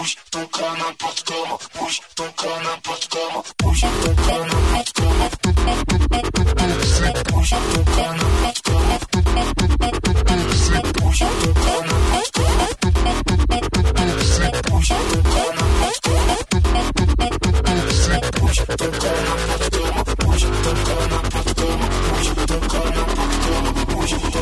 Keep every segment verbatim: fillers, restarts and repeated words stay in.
push ton crâne n'importe comment, push ton crâne n'importe comment, push ton crâne n'importe comment, push ton crâne n'importe comment, push ton crâne n'importe comment, push ton crâne n'importe comment, push ton crâne n'importe comment, push ton crâne n'importe comment, push ton crâne n'importe comment, push ton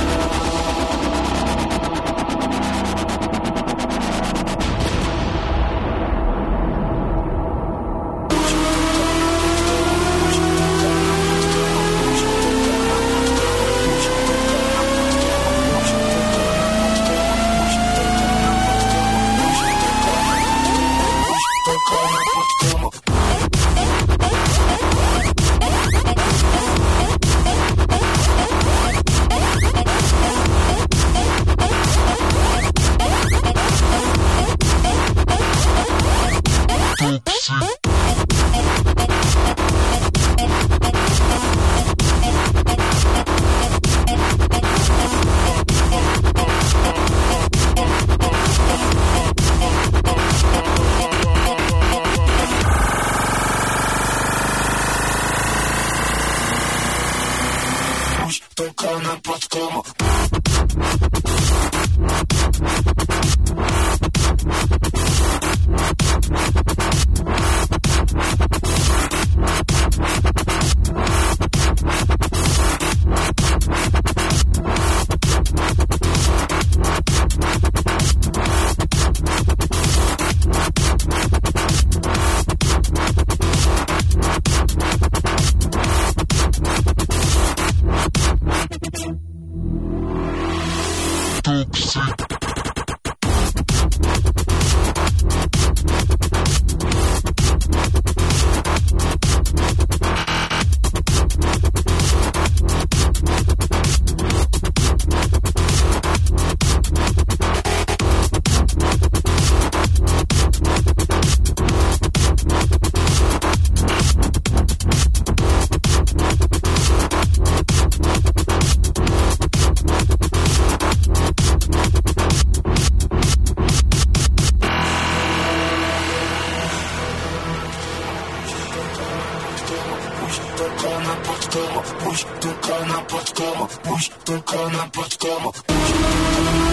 n'importe comment. N'importe comment, bouge ton corps n'importe comment, bouge ton corps n'importe comment, bouge ton corps n'importe comment.